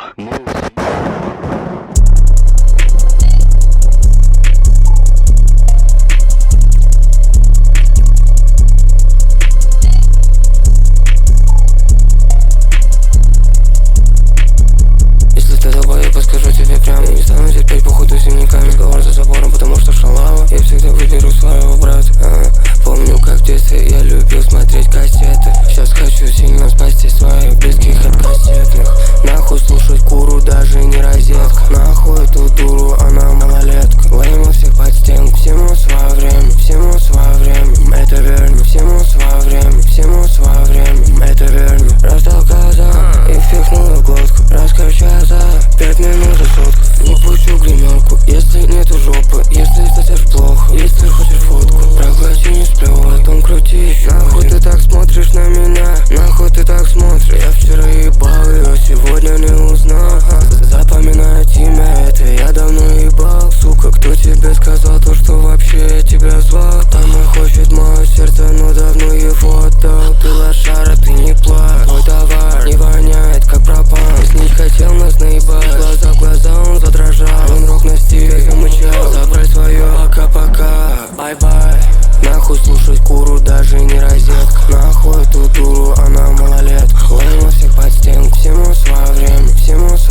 Если ты долбой, я подскажу тебе прямо. Я не стану терпеть походу с синяками. Разговор за забором, потому что шалава. Я всегда выберу своего брата. Помню, как в детстве я любил смотреть кассеты. Сейчас хочу сильно спасти своих близких от кассетных. Нахуй слушать куру, даже не розетка. Нахуй эту дуру, она малолетка. Лейма всех под стенку. Всему свое время, всему свое время. Это верно, всему свое время, всему свое время. Это верно. Раздал глаза и фикнул в глотку. Раскачай за 5 минут за сотку. Не пущу гремелку, если нету жопы. Если совсем плохо, если хочешь фотку. Проглоти, не сплю, потом крути еще. Нахуй ты так смотришь на меня? Нахуй ты так смотришь? Я вчера ебал ее, сегодня не узнал. Запоминать имя это я давно ебал. Сука, кто тебе сказал то, что вообще я тебя звал? Она хочет мое сердце, но давно его отдал. Ты лошара, ты не плачь. Твой товар не воняет, как пропан. Снить хотел нас наебать. Глаза в глаза он задрожал. Он рок на стиле замычал. Забрать свое, пока-пока, бай-бай. Нахуй слушать куру, даже не розетка. Нахуй эту дуру, она малолетка. Лейма всех под стенку. Всему свое время, всему свое